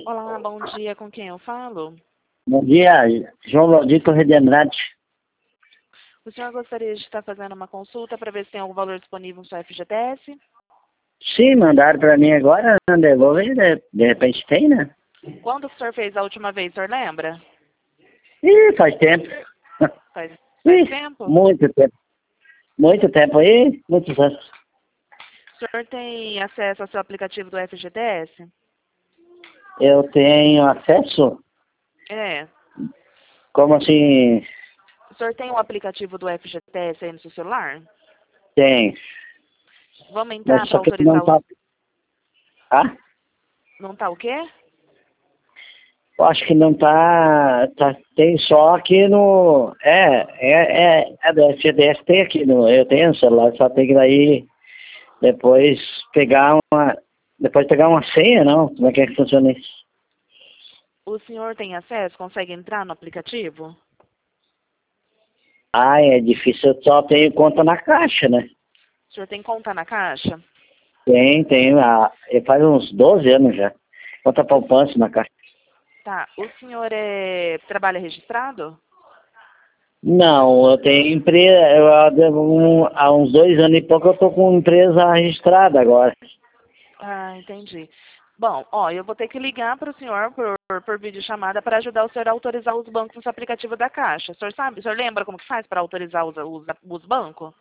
Olá, bom dia. Com quem eu falo? Bom dia, João Laudito Corrêa de Andrade. O senhor gostaria de estar fazendo uma consulta para ver se tem algum valor disponível no seu FGTS? Sim, mandaram para mim agora, não devolver, de repente tem, né? Quando que o senhor fez a última vez, o senhor lembra? Ih, faz tempo. Faz Ih, tempo? muito tempo. Muito tempo aí, muitos anos. O senhor tem acesso ao seu aplicativo do FGTS? Eu tenho acesso? É. Como assim? O senhor tem o aplicativo do FGTS aí no seu celular? Tem. Vamos entrar Mas para só que não autorizar os... tá. Ah? Não tá o quê? Eu acho que não tá, tem só aqui no. É do FGTS, tem aqui no. Eu tenho no celular, só tem que daí depois pegar uma. Depois pegar uma senha, não? Como é que funciona isso? O senhor tem acesso? Consegue entrar no aplicativo? Ah, é difícil, eu só tenho conta na Caixa, né? O senhor tem conta na Caixa? Tem, faz uns 12 anos já. Conta poupança na Caixa. Tá. O senhor trabalha registrado? Não, eu tenho empresa, há uns 2 anos e pouco eu tô com empresa registrada agora. Ah, entendi. Bom, ó, eu vou ter que ligar para o senhor por videochamada para ajudar o senhor a autorizar os bancos no seu aplicativo da Caixa. O senhor sabe? O senhor lembra como que faz para autorizar os bancos?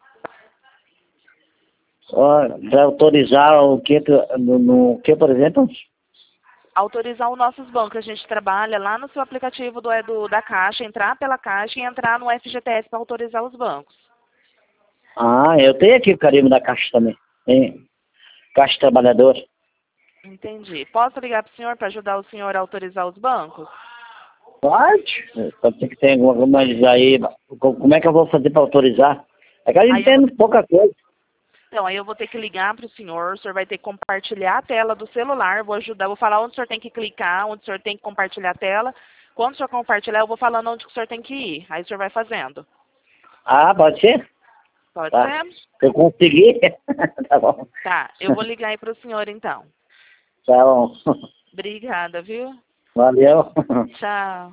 Para autorizar o que, no que, por exemplo? Autorizar os nossos bancos. A gente trabalha lá no seu aplicativo da Caixa, entrar pela Caixa e entrar no FGTS para autorizar os bancos. Ah, eu tenho aqui o carimbo da Caixa também. Tem Caixa Trabalhador. Entendi. Posso ligar para o senhor para ajudar o senhor a autorizar os bancos? Pode. Pode ser que tenha alguma coisa aí. Como é que eu vou fazer para autorizar? É que a gente Aí eu vou tem pouca coisa. Então, aí eu vou ter que ligar para o senhor vai ter que compartilhar a tela do celular, vou ajudar, vou falar onde o senhor tem que clicar, onde o senhor tem que compartilhar a tela. Quando o senhor compartilhar, eu vou falando onde o senhor tem que ir. Aí o senhor vai fazendo. Ah, pode ser? Pode Tá. ser? Se eu conseguir, tá bom. Tá, eu vou ligar aí para o senhor então. Tá bom. Obrigada, viu? Valeu. Tchau.